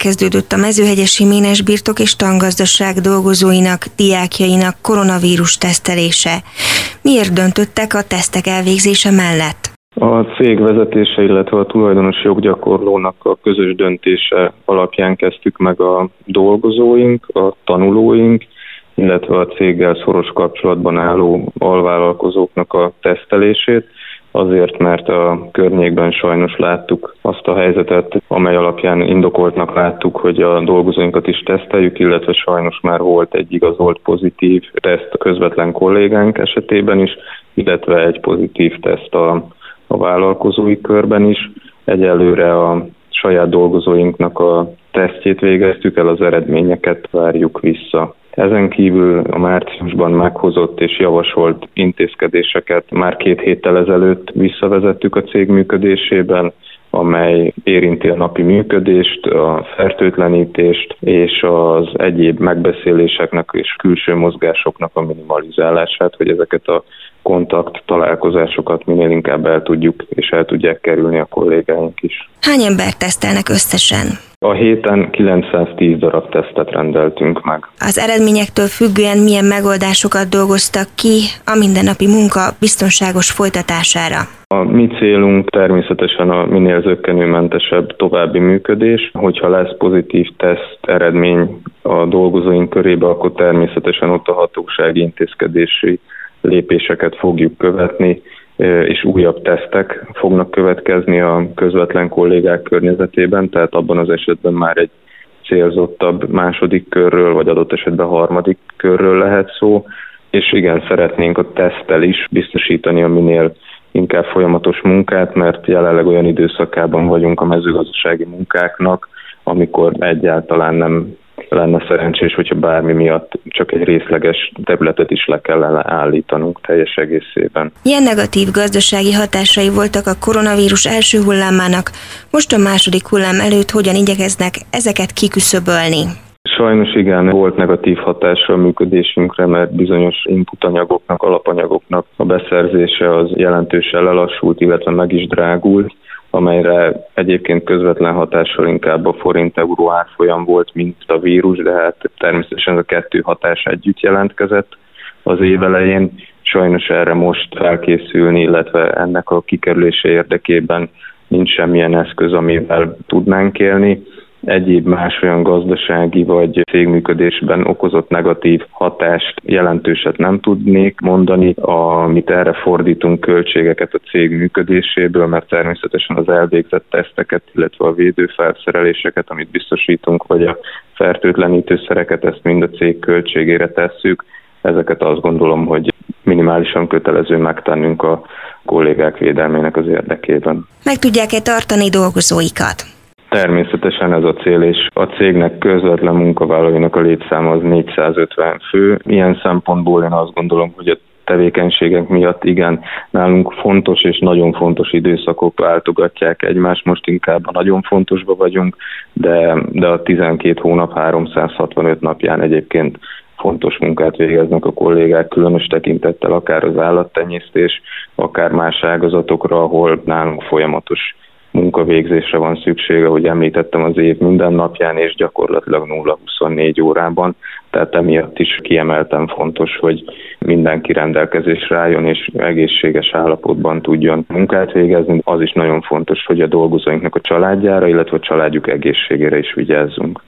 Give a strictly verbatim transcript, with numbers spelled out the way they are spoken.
elkezdődött a mezőhegyesi ménesbirtok és tangazdaság dolgozóinak, diákjainak koronavírus tesztelése. Miért döntöttek a tesztek elvégzése mellett? A cég vezetése, illetve a tulajdonos joggyakorlónak a közös döntése alapján kezdtük meg a dolgozóink, a tanulóink, illetve a céggel szoros kapcsolatban álló alvállalkozóknak a tesztelését, azért, mert a környékben sajnos láttuk azt a helyzetet, amely alapján indokoltnak láttuk, hogy a dolgozóinkat is teszteljük, illetve sajnos már volt egy igazolt pozitív teszt a közvetlen kollégánk esetében is, illetve egy pozitív teszt a, a vállalkozói körben is. Egyelőre a saját dolgozóinknak a tesztjét végeztük el, az eredményeket várjuk vissza. Ezen kívül a márciusban meghozott és javasolt intézkedéseket már két héttel ezelőtt visszavezettük a cég működésében, amely érinti a napi működést, a fertőtlenítést és az egyéb megbeszéléseknek és külső mozgásoknak a minimalizálását, hogy ezeket a kontakt találkozásokat minél inkább el tudjuk és el tudják kerülni a kollégáink is. Hány embert tesztelnek összesen? A héten kilencszáztíz darab tesztet rendeltünk meg. Az eredményektől függően milyen megoldásokat dolgoztak ki a mindennapi munka biztonságos folytatására? A mi célunk természetesen a minél zökkenőmentesebb további működés. Hogyha lesz pozitív teszt eredmény a dolgozóink körébe, akkor természetesen ott a hatósági intézkedési lépéseket fogjuk követni, és újabb tesztek fognak következni a közvetlen kollégák környezetében, tehát abban az esetben már egy célzottabb második körről, vagy adott esetben harmadik körről lehet szó, és igen, szeretnénk a teszttel is biztosítani a minél inkább folyamatos munkát, mert jelenleg olyan időszakában vagyunk a mezőgazdasági munkáknak, amikor egyáltalán nem lenne szerencsés, hogyha bármi miatt csak egy részleges területet is le kellene állítanunk teljes egészében. Milyen negatív gazdasági hatásai voltak a koronavírus első hullámának, most a második hullám előtt hogyan igyekeznek ezeket kiküszöbölni? Sajnos igen, volt negatív hatása a működésünkre, mert bizonyos inputanyagoknak, alapanyagoknak a beszerzése az jelentősen lelassult, illetve meg is drágult, amelyre egyébként közvetlen hatással inkább a forint-euró árfolyam volt, mint a vírus, de hát természetesen a kettő hatás együtt jelentkezett az év elején. Sajnos erre most felkészülni, illetve ennek a kikerülése érdekében nincs semmilyen eszköz, amivel tudnánk élni. Egyéb más olyan gazdasági vagy cégműködésben okozott negatív hatást jelentőset nem tudnék mondani, amit erre fordítunk költségeket a cég működéséből, mert természetesen az elvégzett teszteket, illetve a védőfelszereléseket, amit biztosítunk, vagy a fertőtlenítőszereket, ezt mind a cég költségére tesszük. Ezeket azt gondolom, hogy minimálisan kötelező megtennünk a kollégák védelmének az érdekében. Meg tudják-e tartani dolgozóikat? Természetesen ez a cél, és a cégnek közvetlen munkavállalóinak a létszáma az négyszázötven fő. Ilyen szempontból én azt gondolom, hogy a tevékenységek miatt igen, nálunk fontos és nagyon fontos időszakok váltogatják egymást, most inkább a nagyon fontosba vagyunk, de, de a tizenkét hónap háromszázhatvanöt napján egyébként fontos munkát végeznek a kollégák, különös tekintettel akár az állattenyésztés, akár más ágazatokra, ahol nálunk folyamatos munkavégzésre van szüksége, ahogy említettem, az év minden napján és gyakorlatilag nulla huszonnégy órában, tehát emiatt is kiemelten fontos, hogy mindenki rendelkezésre álljon és egészséges állapotban tudjon munkát végezni. Az is nagyon fontos, hogy a dolgozóinknak a családjára, illetve a családjuk egészségére is vigyázzunk.